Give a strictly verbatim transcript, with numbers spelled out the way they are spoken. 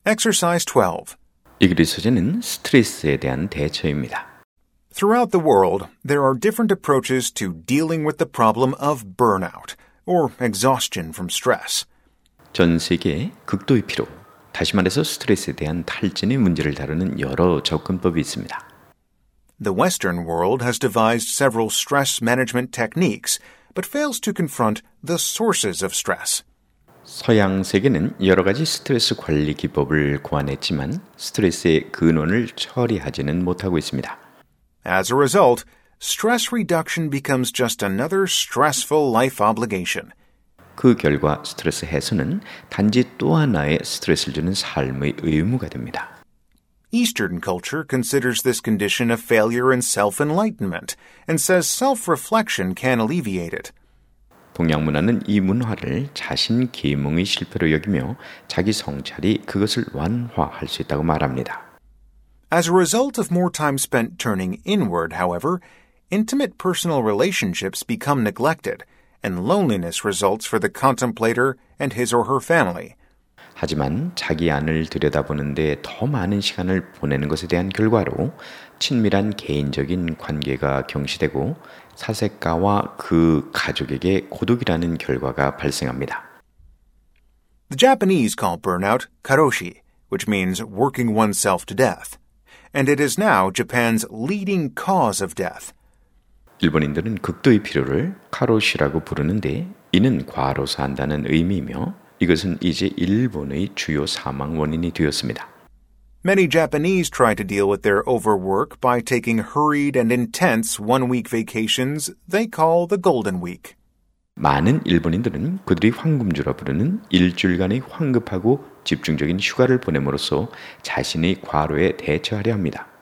Exercise twelve. 이 글의 소재는 스트레스에 대한 대처입니다. Throughout the world, there are different approaches to dealing with the problem of burnout, or exhaustion from stress. 전 세계에 극도의 피로, 다시 말해서 스트레스에 대한 탈진의 문제를 다루는 여러 접근법이 있습니다. The Western world has devised several stress management techniques, but fails to confront the sources of stress. 서양 세계는 여러 가지 스트레스 관리 기법을 고안했지만 스트레스의 근원을 처리하지는 못하고 있습니다. As a result, stress reduction becomes just another stressful life obligation. 그 결과 스트레스 해소는 단지 또 하나의 스트레스를 주는 삶의 의무가 됩니다. Eastern culture considers this condition a failure in self-enlightenment and says self-reflection can alleviate it. 동양 문화는 이 문화를 자신 계몽의 실패로 여기며 자기 성찰이 그것을 완화할 수 있다고 말합니다. As a result of more time spent turning inward, however, intimate personal relationships become neglected, and loneliness results for the contemplator and his or her family. 하지만 자기 안을 들여다보는데 더 많은 시간을 보내는 것에 대한 결과로 친밀한 개인적인 관계가 경시되고 사색가와 그 가족에게 고독이라는 결과가 발생합니다. The Japanese call burnout karoshi, which means working oneself to death, and it is now Japan's leading cause of death. 일본인들은 극도의 피로를 카로시라고 부르는데 이는 과로사 한다는 의미이며 이것은 이제 일본의 주요 사망 원인이 되었습니다. Many Japanese try to deal with their overwork by taking hurried and intense one-week vacations they call the Golden Week. 많은 일본인들은 그들이 황금주라 부르는 일주일간의 황급하고 집중적인 휴가를 보냄으로써 자신의 과로에 대처하려 합니다.